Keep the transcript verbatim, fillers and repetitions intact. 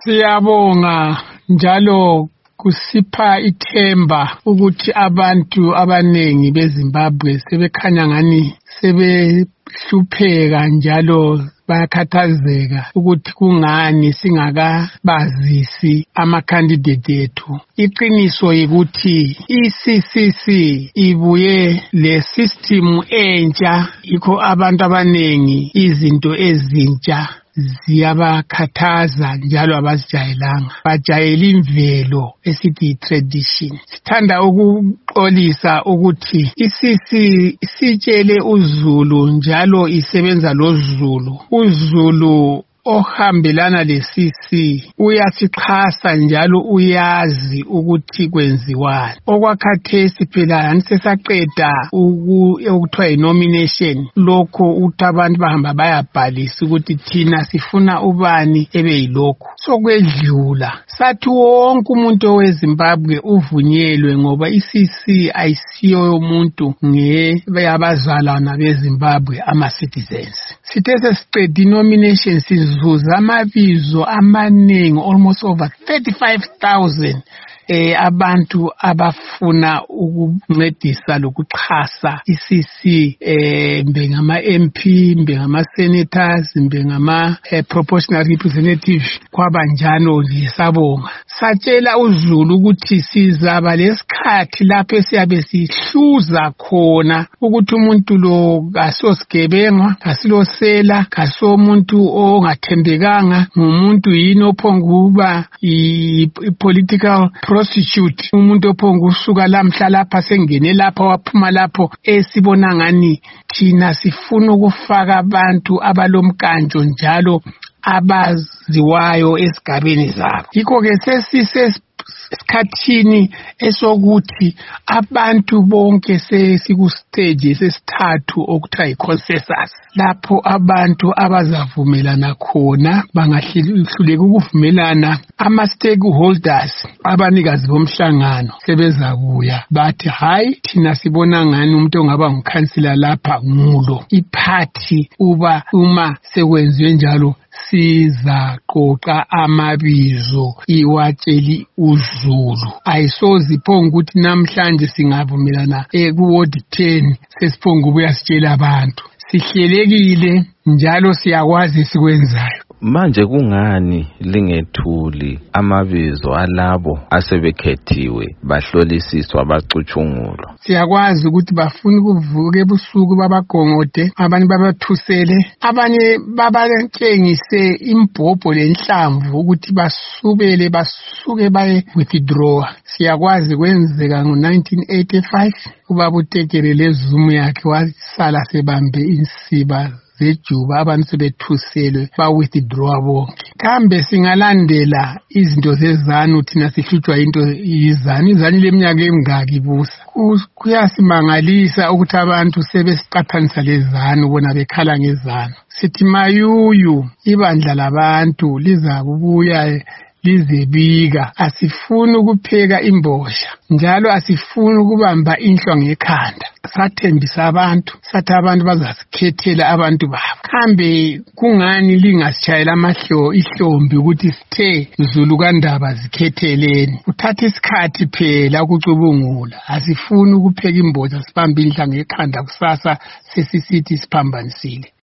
Siyabonga njalo kusipha ithemba ukuthi abantu abanengi beZimbabwe sebekhanya ngani sebehlupheka njalo bayakhathazeka ukuthi kungani singakabazisi ama-candidate ethu. Iqiniso yikuthi i-C C C ibuye le system entsha, yikho abantu abanengi izinto ezintsha ziyabakhathaza njalo abazijayelanga, bajayela imvelo esithi tradition. Sithanda ukuxolisa ukuthi i-C C sitshele uZulu njalo isebenza loZulu. uZulu ohambelana le-C C uyasixhasa njalo uyazi ukuthi kwenziwani. Okwakhathesi phela yani sesaqeda ukuthiwa yi-nomination, lokho ukuthi abantu bahamba bayabhalisa ukuthi thina sifuna ubani ebe yilokho. Sokwedlula sathi wonke umuntu oweZimbabwe uvunyelwe ngoba i-C C ayisiyo yomuntu ngeyabazalwana beZimbabwe ama-citizens. Sithe sesiqeda i-nomination sizuza amabizo amaningi, almost over thirty-five thousand eh abantu abafuna ukuncedisa lokuxhasa i-C C eh mbe ngama M P, mbe ngama senators, mbe ngama eh, proportional representatives kwabanjalo nje. Sabonga satshela uZulu ukuthi sizaba lesikhathi lapho siyabe sihluza khona ukuthi umuntu lo kasosigebenga, kasilosela, kasomuntu ongathembekanga, ngumuntu yini ophonguba i-political prostitute, umuntu ophonga usuka lamhla lapha sengene lapha waphuma lapho. Esibona ngani thina sifuna ukufaka abantu abalomkanjo njalo abaziwayo esigabeni zabo. Yikho ke sesise esikhathini esokuthi abantu bonke sesikustage sesithathu okuthiwa yi-consensus, lapho abantu abazavumelana khona bangahluleka ukuvumelana. Ama-stakeholders, abanikazi bomhlangano, sebezakuya bathi hayi thina sibona ngani umuntu ongaba ngukhansila lapha ngulo. Iphathi uba uma sekwenziwe njalo sizaqoqa amabizo iwatsheli uZulu. Ayisoziphonga ukuthi namhlanje singavumelana ku-ward ten sesiphonga ubuya sitshela abantu. Sihlelekile njalo siyakwazi sikwenzayo. Manje kungani lingethuli amabizo alabo asebekhethiwe bahlolisiswa bacutshungulwa? Siyakwazi ukuthi bafuna ukuvuka ebusuku babagongode, abanye babathusele, abanye babatshengise imbhobho lenhlamvu ukuthi basubele basuke baye withdraw. Siyakwazi kwenzeka ngo-nineteen eighty-five ubaba uTekere leZumu yakhe wasala sebambe insiba zejuba, abantu sebethuselwe ba-withdraw bonke. Kambe singalandela izinto zezanu thina sihlutshwa into yizanu. Izanu leminyaka emingaki ibusa? Kuyasimangalisa ukuthi abantu sebesiqaphanisa lezanu bona bekhala ngezanu. Sithi mayuyu ibandla labantu lizakubuya lizebika. Asifuni ukupheka imbosha njalo asifuni ukubamba inhlwa ngekhanda. Sathembisa abantu, sathi abantu bazasikhethela abantu babo. Kambe kungani lingasitshayela amahlo ihlombi ukuthi sithe Zulu kaNdaba zikhetheleni? Uthatha isikhathi phela ukucubungula. Asifuni ukupheka imbosha sibambe inhlwa ngekhanda kusasa sesisithi siphambanisile.